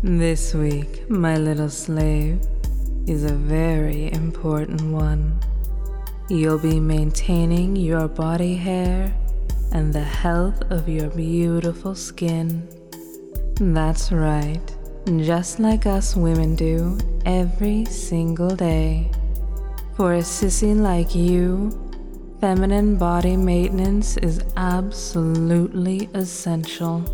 This week, my little slave, is a very important one. You'll be maintaining your body hair and the health of your beautiful skin. That's right, just like us women do every single day. For a sissy like you, feminine body maintenance is absolutely essential.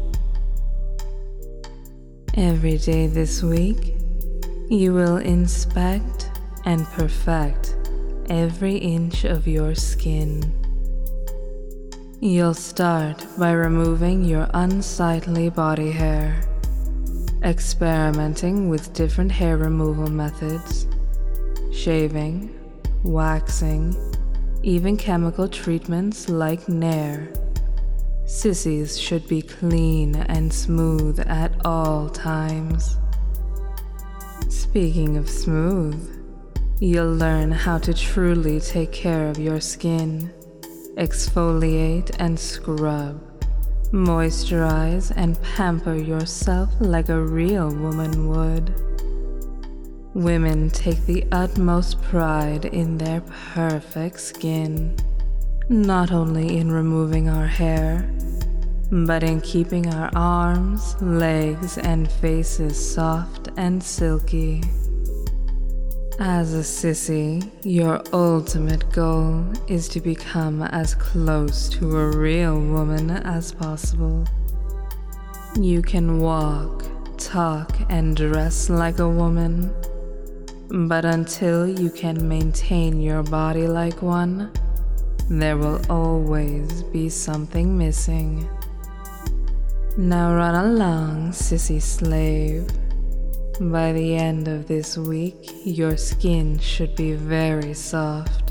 Every day this week, you will inspect and perfect every inch of your skin. You'll start by removing your unsightly body hair, experimenting with different hair removal methods, shaving, waxing, even chemical treatments like Nair. Sissies should be clean and smooth at all times. Speaking of smooth, you'll learn how to truly take care of your skin, exfoliate and scrub, moisturize and pamper yourself like a real woman would. Women take the utmost pride in their perfect skin, not only in removing our hair, but in keeping our arms, legs, and faces soft and silky. As a sissy, your ultimate goal is to become as close to a real woman as possible. You can walk, talk, and dress like a woman, but until you can maintain your body like one, there will always be something missing. Now run along, sissy slave. By the end of this week, your skin should be very soft,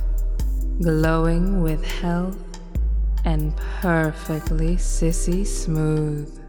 glowing with health, and perfectly sissy smooth.